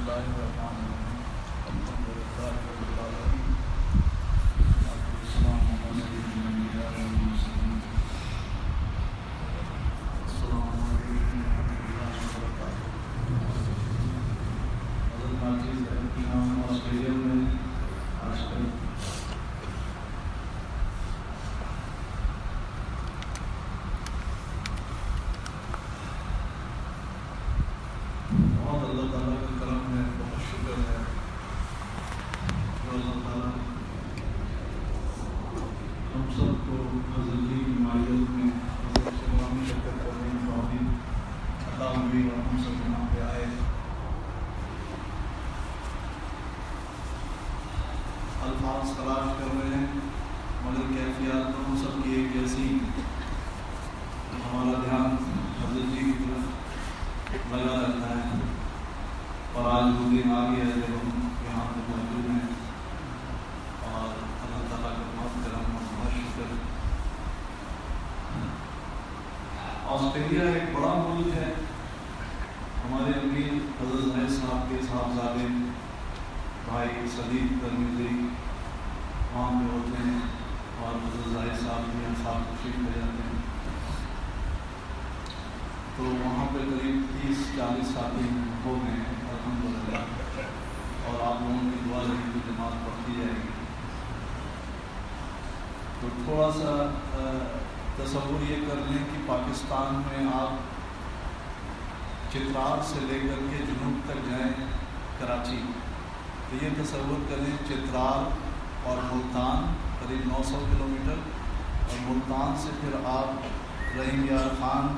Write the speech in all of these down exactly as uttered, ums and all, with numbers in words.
الفاظ تلاش کر رہے ہیں مگر کیفیات تو ہم سب کی ایک جیسی، ہمارا دھیان حضرت جی کی طرف لگا رہتا ہے، اور آج وہ دن آ گیا ہے جب ہم یہاں پہ موجود ہیں، اور اللہ تعالیٰ کا بہت کرم اور بہت شکر۔ آسٹریلیا ایک بڑا ملک ہے، ہمارے امیر حضرت زاہد صاحب کے صاحبزادے بھائی صدیق ترمیزی وہاں پہ ہوتے ہیں، اور حضرت زاہد صاحب بھی ہم ساتھ تشریف لے جاتے ہیں، تو وہاں پہ قریب تیس چالیس ساتھی ہو گئے ہیں الحمدللہ، اور آپ لوگوں کی دعا رہی تو جماعت بڑھتی جائے گی۔ تو تھوڑا سا تصور یہ کر لیں کہ پاکستان میں آپ چترال سے لے کر کے جنوب تک جائیں کراچی، تو یہ تصور کریں چترال اور ملتان قریب نو سو کلومیٹر، اور ملتان سے پھر آپ رحیم یار خان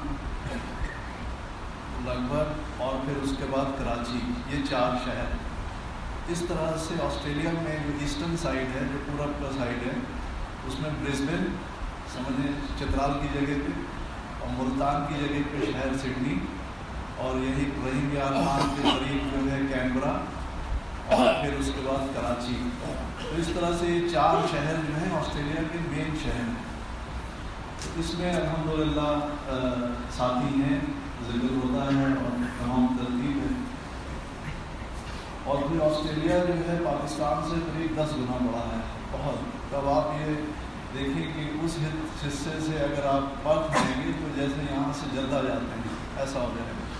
لگ بھگ، اور پھر اس کے بعد کراچی، یہ چار شہر۔ اس طرح سے آسٹریلیا میں جو ایسٹرن سائڈ ہے، جو پورب کا سائڈ ہے، اس میں برسبن سمجھیں چترال کی جگہ پہ، اور ملتان کی جگہ پہ شہر سڈنی، اور یہی رحیم یار خان کے قریب جو ہے کینبرا، اور پھر اس کے بعد کراچی۔ تو اس طرح سے یہ چار شہر جو ہیں آسٹریلیا کے مین شہر ہیں۔ تو اس میں الحمدللہ ساتھی ہیں، ذکر ہوتا ہے اور تمام ترتیب ہے، اور پھر آسٹریلیا جو ہے پاکستان سے قریب دس گنا بڑا ہے، بہت۔ تب آپ یہ دیکھیں کہ اس حصے سے اگر آپ پرت جائیں گے تو جیسے یہاں سے جدہ جاتے ہیں ایسا ہو جائے گا،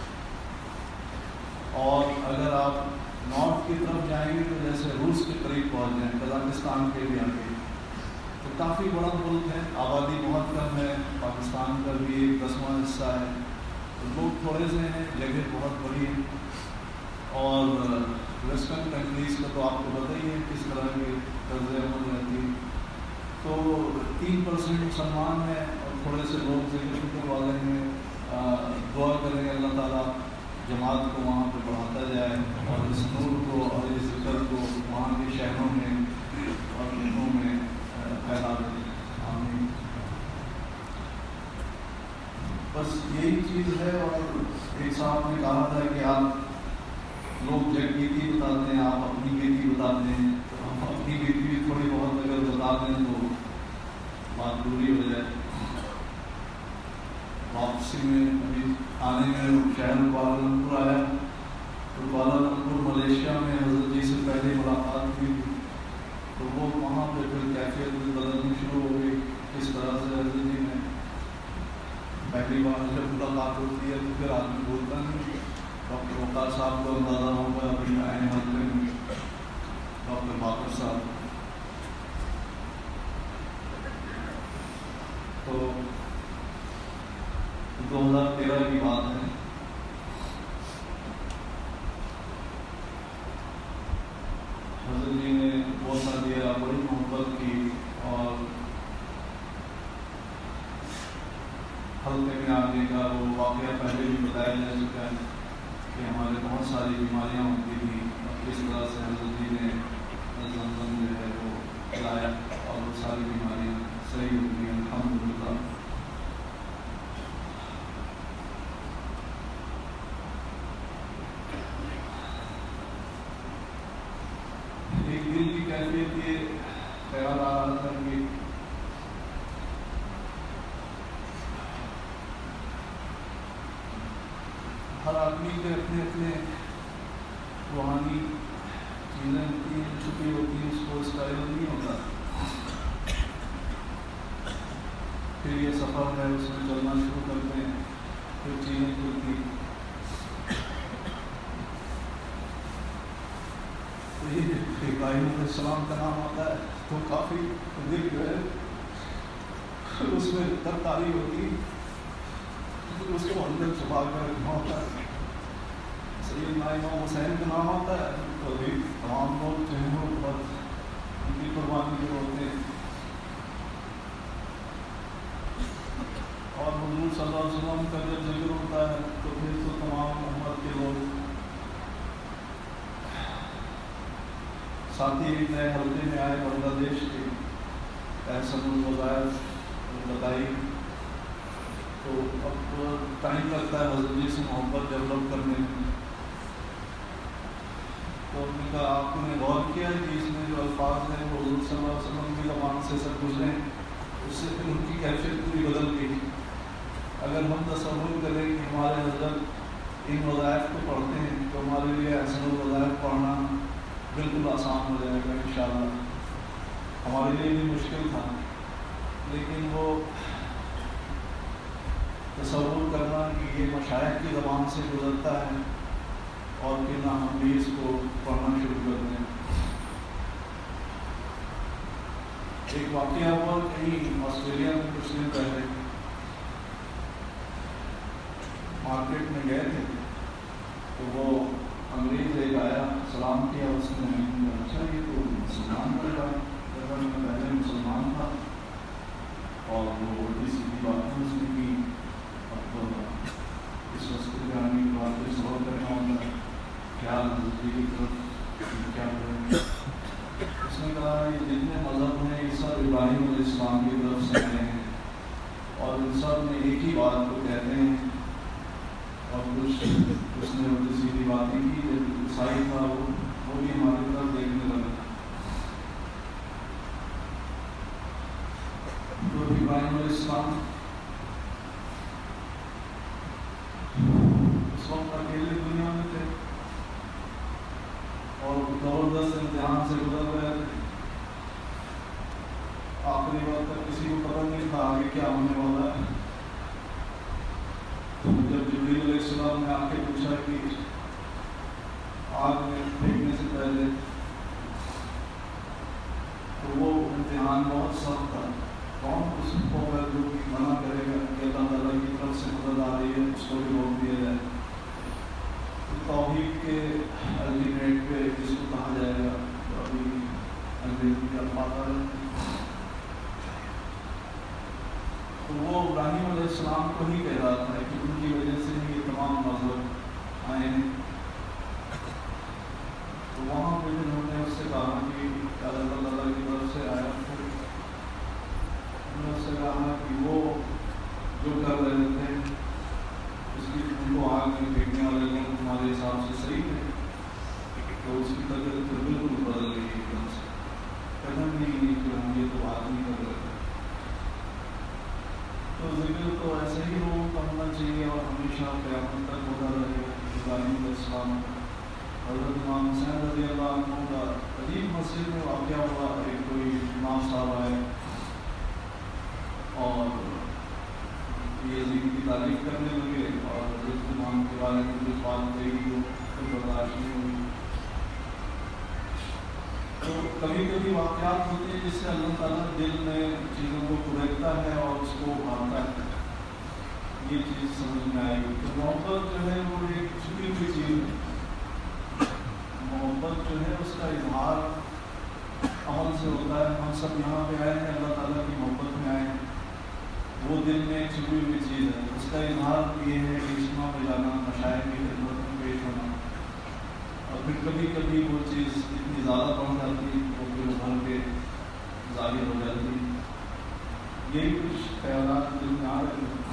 اور اگر آپ نارتھ کی طرف جائیں گے تو جیسے روس کے قریب پہنچ جائیں، قزاقستان کے بھی آگے۔ تو کافی بڑا ملک ہے، آبادی بہت کم ہے، پاکستان کا بھی ایک دسواں حصہ ہے، تو لوگ تھوڑے سے ہیں، جگہ بہت بڑی ہے، اور ویسٹرن کنٹریز کا تو آپ کو پتہ ہی ہے کس طرح کے طرز عمل رہتی ہے۔ تو تین پرسنٹ مسلمان ہیں اور تھوڑے سے لوگ ذکر فکر والے ہیں، دعا کریں اللہ تعالیٰ جماعت کو وہاں پہ بڑھاتا جائے، اور اس نور کو اور اس ذکر کو وہاں کے شہروں میں اور ملکوں میں پھیلا دے۔ آمین۔ بس یہی چیز ہے، اور ایک صاحب نے کہا تھا کہ آپ لوگ جگ گیتی بتاتے ہیں، آپ اپنی گیتی بتاتے ہیں، تو ہم اپنی گیتی بھی تھوڑی بہت اگر بتا دیں تو بات پوری ہو جائے۔ واپسی میں ابھی آنے میں شہر کوالالمپور آیا، تو کوالالمپور ملیشیا میں حضرت جی سے پہلے ملاقات ہوئی تھی، تو وہ وہاں پہ پھر کیفیت بدلنی شروع ہو گئی۔ اس طرح سے حضرت جی نے پہلی بار جب ملاقات ہوتی ہے تو پھر آدمی بولتا نہیں۔ ڈاکٹر وقار صاحب کو اندازہ ہوگا ابھی آئے حلقے میں، ڈاکٹر باقر صاحب، تو دو ہزار تیرہ کی بات ہے۔ حضرت جی نے بوسہ دیا، بڑی محبت کی، اور حلقے میں آنے کا وہ واقعہ پہلے بھی بتایا جا چکا ہے کہ ہمارے بہت ساری بیماریاں ہوتی تھیں، اور کس طرح سے حضرت جی نے زمزم جو ہے وہ کھلایا، اور وہ ساری بیماریاں صحیح ہوتی ہیں الحمدللہ۔ ایک دل کی کیفیت یہ خیال آ رہا تھا کہ ہر آدمی کے اپنے اپنے روحانی چیزیں ہوتی ہیں چھپی ہوتی ہیں، اس کو اس کا علم نہیں ہوتا. پھر یہ سفر ہے، اس میں چلنا شروع کرتے ہیں، پھر چیزیں کھلتی. ابراہیم علیہ السلام کا نام آتا ہے تو کافی دل جو ہے اس میں ترکاری ہوتی، اس کو اندر چھپا کر رکھنا ہوتا ہے. سیدنا امام حسین کا نام آتا ہے تو بھی تمام لوگ جو ہیں وہ بہت ان کی قربانی جو ہوتے ہیں. اور حضور صلی اللہ علیہ وسلم کا جب ذکر ہوتا ہے تو پھر تو تمام امت کے لوگ ساتھی ایک نئے حلقے میں آئے بنگلہ دیش کے احسن الوظائف بتائی. تو اب ٹائم لگتا ہے حضرت جی سے محبت ڈیولپ کرنے میں. تو ان کا آپ نے غور کیا کہ اس میں جو الفاظ ہیں وہ حضور صلی اللہ علیہ وسلم کی زبان سے سب گزرے، اس سے پھر ان کی کیفیت پوری بدل گئی. اگر ہم تصور کریں کہ ہمارے حضرت ان وظائف کو پڑھتے ہیں تو ہمارے لیے احسن الوظائف پڑھنا بالکل آسان ہو جائے گا انشاءاللہ. ہمارے لیے بھی مشکل تھا، لیکن وہ تصور کرنا کہ یہ مشائخ کی زبان سے گزرتا ہے اور کہ نہ ہم بھی اس کو پڑھنا شروع کر دیں. ایک واقعہ ہوا کہیں آسٹریلیا میں کچھ دن پہلے مارکیٹ میں گئے تھے تو وہ انگریز ایک آیا، سلام کیا، اس نے اچھا یہ تو مسلمان کا جگہ میں پہلے مسلمان تھا اور وہ الٹی سیدھی باتیں اس نے کی. اب اس وقت پہ آنے کے بعد پھر سوال کرنا ہوگا کیا نظری کی طرف کیا کریں. اس نے کہا یہ جتنے مذہب ہیں یہ سب ابراہیم علیہ السلام کی طرف سے آئے ہیں اور ان سب میں ایک ہی بات کو کہتے ہیں. اور کچھ اس نے الٹی سیدھی باتیں کی. جب عیسائی تھا وہ وہ بھی ہماری طرف دیکھنے لگا. تو ابراہیم علیہ السلام اس وقت اکیلے دنیا میں تھے اور زبردست امتحان سے گزر رہے تھے. آخری وقت تک کسی کو پتہ نہیں تھا آگے کیا ہونے والا ہے. جب جبریل علیہ السلام نے آ کے پوچھا کہ آگ میں پھینکنے سے پہلے، تو وہ امتحان بہت سخت تھا. کون اس کو جو منع کرے گا کہ اللہ تعالیٰ کی طرف سے مدد آ رہی ہے اس کو بھی روک دیا جائے. توحید کے الٹیمیٹ پہ جس کو کہا جائے گا تو ابھی انگریزی کا الفاظ ہے. تو وہ ابراہیم علیہ السلام کو ہی کہہ رہا تھا کہ ان کی وجہ سے یہ تمام مذہب آئے ہیں. تو وہاں پہ انہوں نے اس سے کہا کہ اللہ تعالیٰ کی طرف سے آیا. انہوں نے اس سے کہا کہ وہ جو کر رہے تھے اس کی ان کو آگ میں پھینکنے والے لوگ ہمارے حساب سے صحیح تھے. تو اس کی طبیعت پھر بالکل بدل گئی ایک دم سے. قدم نہیں کہ ہم یہ تو بات نہیں کر رہے تھے. تو ذکر تو ایسے ہی لوگوں کا ہونا چاہیے اور ہمیشہ قیامت تک ہوتا رہے گا. ابراہیم علیہ السلام حضرت امام حسین رضی اللہ عنہ کا عجیب مسجد میں واقعہ ہوا. ایک کوئی امام صاحب آئے اور یزید کی تعریف کرنے لگے اور حضرت امام کے بارے میں جو بات کہی وہ برداشت نہیں ہوئی. تو کبھی کبھی واقعات ہوتے ہیں جس سے اللہ تعالیٰ دل میں چیزوں کو کھڑکتا ہے اور اس کو ابھارتا ہے. یہ چیز سمجھ میں آئے گی. تو محبت جو ہے وہ ایک چھپی ہوئی چیز ہے. محبت جو ہے اس کا اظہار عمل سے ہوتا ہے. ہم سب یہاں پہ آئے ہیں اللہ تعالیٰ کی محبت میں آئے ہیں. وہ دل میں ایک چھپی ہوئی چیز ہے. اس کا اظہار یہ ہے کہ اجتماع میں جانا، مشاہد کی خدمت میں پیش ہونا. اور پھر کبھی کبھی وہ چیز اتنی زیادہ بڑھ جاتی وہ پھر ابھر کے ظاہر ہو جاتی. یہی کچھ خیالات دل میں آ رہے ہیں.